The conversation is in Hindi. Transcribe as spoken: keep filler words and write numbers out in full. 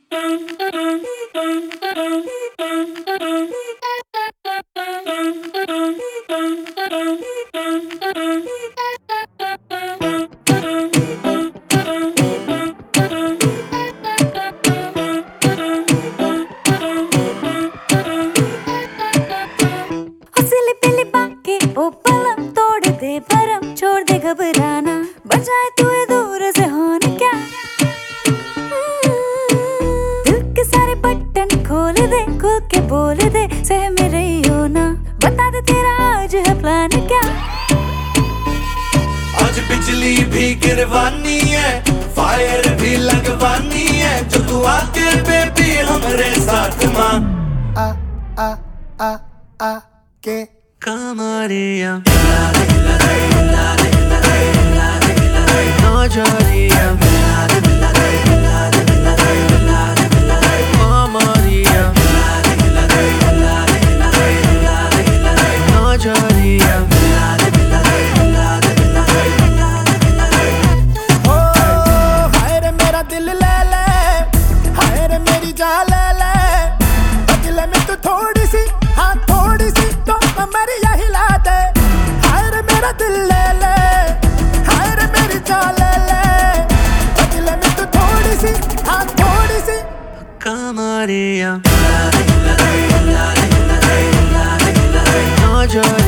भरम छोड़ दे घबराना, बजाए तू दूर से होन क्या। दिल के सारे बटन खोल दे, खुल के बोल दे, सह में रही हो ना, बता दे तेरा आज है प्लान क्या। आज बिजली भी गिरवानी है, फायर भी लगवानी है, जो तू आके बेबी हमरे साथ मां आ आ आ आ के कमरिया थोड़ी सी हाँ थोड़ी सी तो कमरिया हिला दे, हाय रे मेरा दिल ले ले, हाय रे मेरी चाल ले ले, बदले में तू थोड़ी सी हाँ थोड़ी सी कमरिया